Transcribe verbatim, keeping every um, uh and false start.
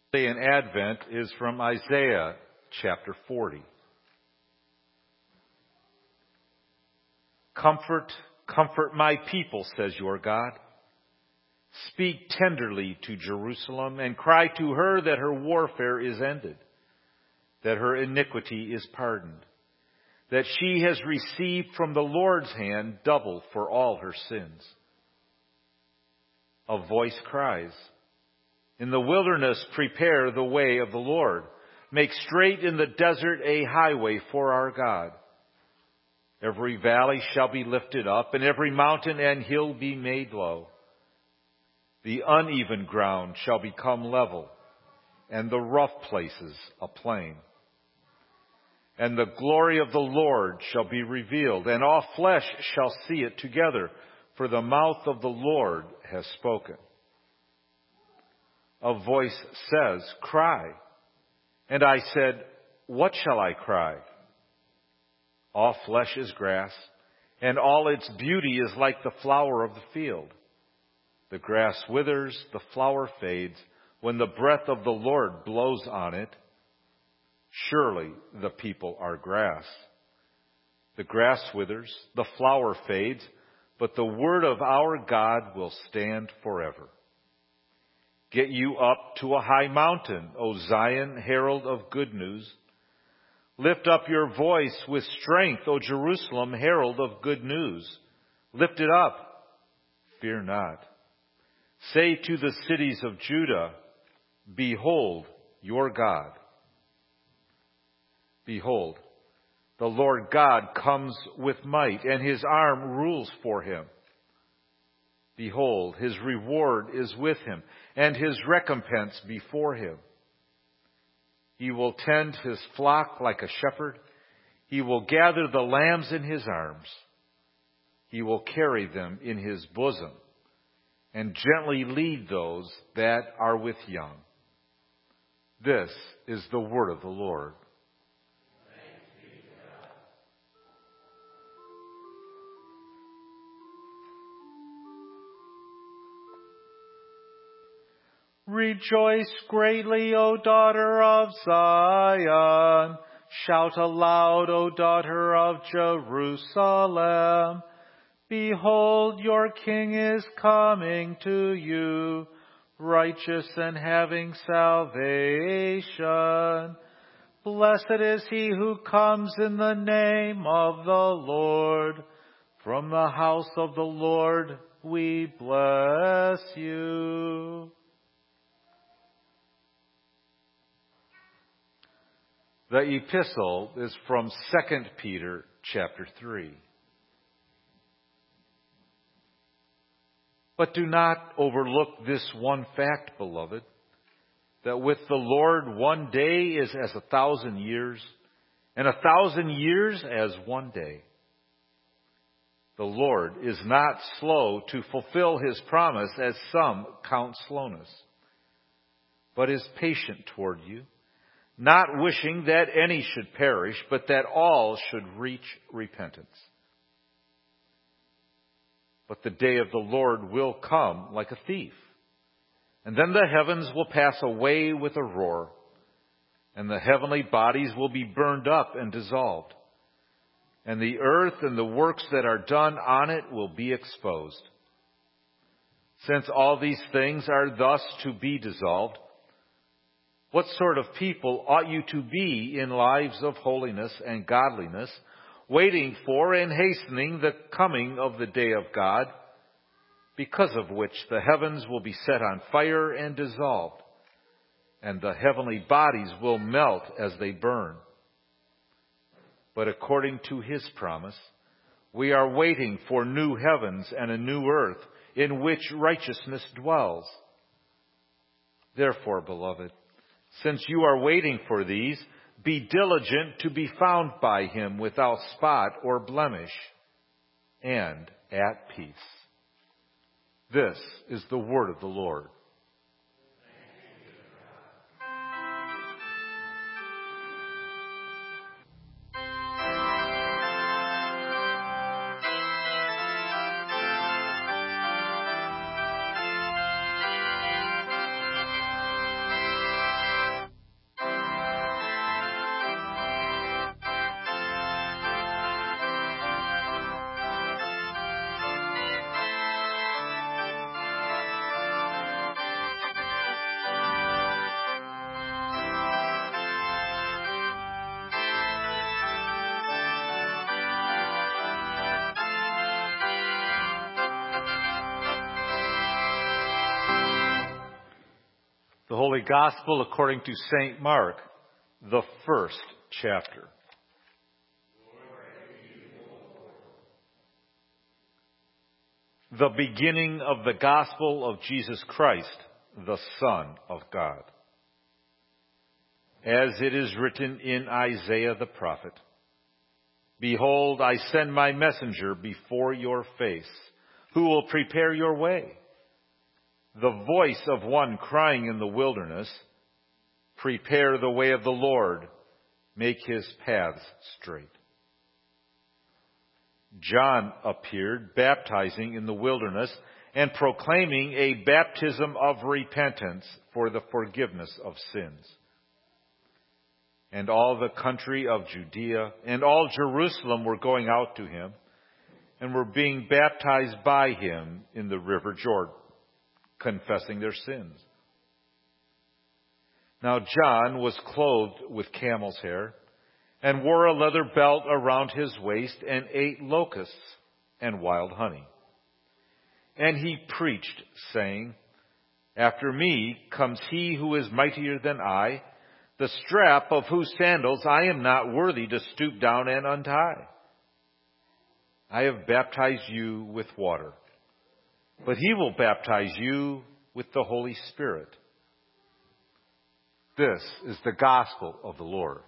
Day in Advent is from Isaiah chapter forty. Comfort, comfort my people, says your God. Speak tenderly to Jerusalem and cry to her that her warfare is ended, that her iniquity is pardoned, that she has received from the Lord's hand double for all her sins. A voice cries, in the wilderness prepare the way of the Lord. Make straight in the desert a highway for our God. Every valley shall be lifted up, and every mountain and hill be made low. The uneven ground shall become level, and the rough places a plain. And the glory of the Lord shall be revealed, and all flesh shall see it together, for the mouth of the Lord has spoken. A voice says, cry. And I said, what shall I cry? All flesh is grass, and all its beauty is like the flower of the field. The grass withers, the flower fades, when the breath of the Lord blows on it. Surely the people are grass. The grass withers, the flower fades, but the word of our God will stand forever. Get you up to a high mountain, O Zion, herald of good news. Lift up your voice with strength, O Jerusalem, herald of good news. Lift it up, fear not. Say to the cities of Judah, behold your God. Behold, the Lord God comes with might, and his arm rules for him. Behold, his reward is with him, and his recompense before him. He will tend his flock like a shepherd. He will gather the lambs in his arms. He will carry them in his bosom, and gently lead those that are with young. This is the word of the Lord. Rejoice greatly, O daughter of Zion. Shout aloud, O daughter of Jerusalem. Behold, your king is coming to you, righteous and having salvation. Blessed is he who comes in the name of the Lord. From the house of the Lord we bless you. The epistle is from Second Peter chapter three. But do not overlook this one fact, beloved, that with the Lord one day is as a thousand years, and a thousand years as one day. The Lord is not slow to fulfill his promise, as some count slowness, but is patient toward you, not wishing that any should perish, but that all should reach repentance. But the day of the Lord will come like a thief, and then the heavens will pass away with a roar, and the heavenly bodies will be burned up and dissolved, and the earth and the works that are done on it will be exposed. Since all these things are thus to be dissolved, what sort of people ought you to be in lives of holiness and godliness, waiting for and hastening the coming of the day of God, because of which the heavens will be set on fire and dissolved, and the heavenly bodies will melt as they burn? But according to his promise, we are waiting for new heavens and a new earth in which righteousness dwells. Therefore, beloved, since you are waiting for these, be diligent to be found by him without spot or blemish, and at peace. This is the word of the Lord. Holy Gospel according to Saint Mark, the first chapter. The beginning of the Gospel of Jesus Christ, the Son of God. As it is written in Isaiah the prophet, "Behold, I send my messenger before your face, who will prepare your way. The voice of one crying in the wilderness, prepare the way of the Lord, make his paths straight." John appeared, baptizing in the wilderness and proclaiming a baptism of repentance for the forgiveness of sins. And all the country of Judea and all Jerusalem were going out to him and were being baptized by him in the river Jordan, confessing their sins. Now John was clothed with camel's hair and wore a leather belt around his waist and ate locusts and wild honey. And he preached, saying, "After me comes he who is mightier than I, the strap of whose sandals I am not worthy to stoop down and untie. I have baptized you with water, but he will baptize you with the Holy Spirit." This is the gospel of the Lord.